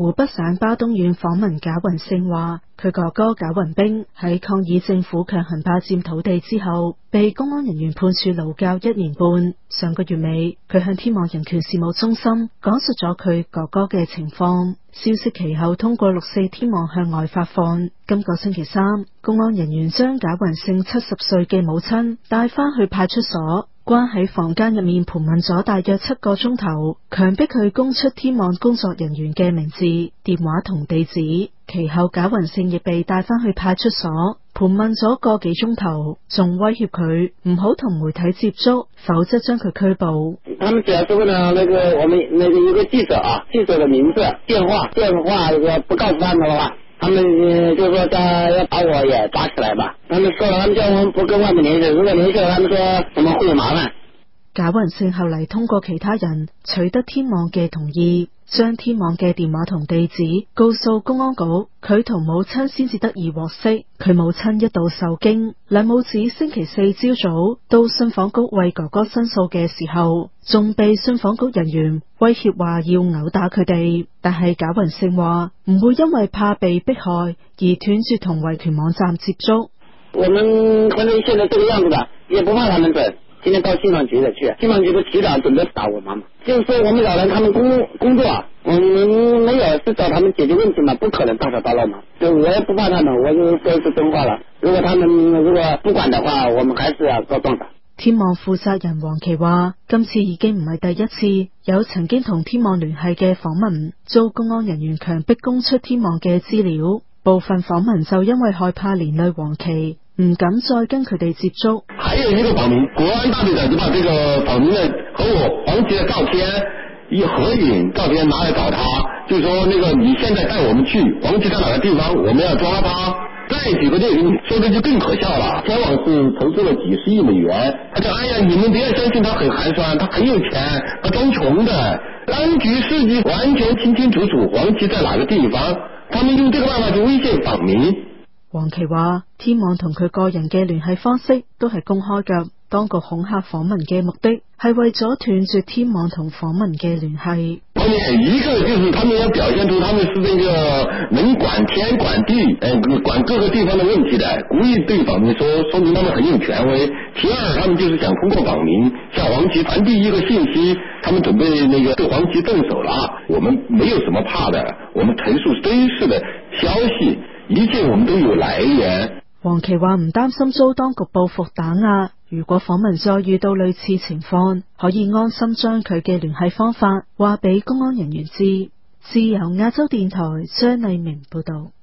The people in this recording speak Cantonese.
湖北省巴東縣訪民賈雲勝話，佢哥哥賈雲兵喺抗議政府強行霸佔土地之後，被公安人員判處勞教1年半。上個月尾，佢向天網人權事務中心講述咗佢哥哥嘅情況。消息其後通過6·4天網向外發放。今個星期三，公安人員將賈雲勝70歲嘅母親帶返去派出所，關喺房間入面盤問咗大約7個鐘頭，強迫佢供出天網工作人員嘅名字、電話同地址。其後賈雲勝亦被帶返去派出所，盤問咗個幾鐘頭，仲威脅佢唔好同媒體接觸，否則將佢拘捕。 他們主要是為了我們一個記者啊，記者的名字、電話，如果不告訴他們的話，他們就說要把我也抓起來吧。他們說了，他們叫我們不跟外面聯繫，如果聯繫了，他們說我們會有麻煩。 賈雲勝後嚟通過其他人取得天網嘅同意，將天網嘅電話同地址告訴公安局，佢同母親先至得以獲釋。佢母親一度受驚，兩母子星期4朝早到信訪局為哥哥申訴嘅時候，仲被信訪局人員威脅話要毆打佢哋。但係賈雲勝話唔會因為怕被迫害而斷絕同維權網站接觸。 我們反正現在這個樣子的，也不怕他們整。今天到信訪局的去，信訪局的局長準備打我們嘛，就是說我們老人他們工作，我們沒有是找他們解決問題嘛，不可能大吵大鬧嘛。就我也不怕他們，我就說是真話了。如果他們如果不管的話，我們還是要告狀的。 天網負責人黃琦話，今次已經唔係第一次，有曾經同天網聯繫嘅訪民遭公安人員強迫供出天網嘅資料，部分訪民就因為害怕連累黃琦，唔敢再跟佢哋接觸。 還有一個訪民，國安大隊長就把這個訪民的和我黃琦的照片一合影，照片拿來找他，就說那個你現在帶我們去黃琦在哪個地方，我們要抓他。再舉個例子，說的就更可笑了。天網是投資了幾十億美元，他說哎呀，你們不要相信他很寒酸，他很有錢，他裝窮的。當局司機完全清清楚楚黃琦在哪個地方，他們用這個辦法去威脅訪民。 黃琦話，天網同佢個人嘅聯繫方式都係公開㗎，當局恐嚇訪民嘅目的係為咗斷絕天網同訪民嘅聯繫。 一個就是他們要表現出他們是這個能管天管地，管各個地方的問題的，故意對訪民說明他們很有權威。其二，他們就是想通過訪民向黃琦傳遞一個信息，他們準備對黃琦動手了。我們沒有什麼怕的，我們陳述真實的消息。一切我們都有來源。 黃琦話唔擔心遭當局報復打壓，如果訪民再遇到類似情況，可以安心將佢嘅聯繫方法話俾公安人員知。自由亞洲電台張麗明報道。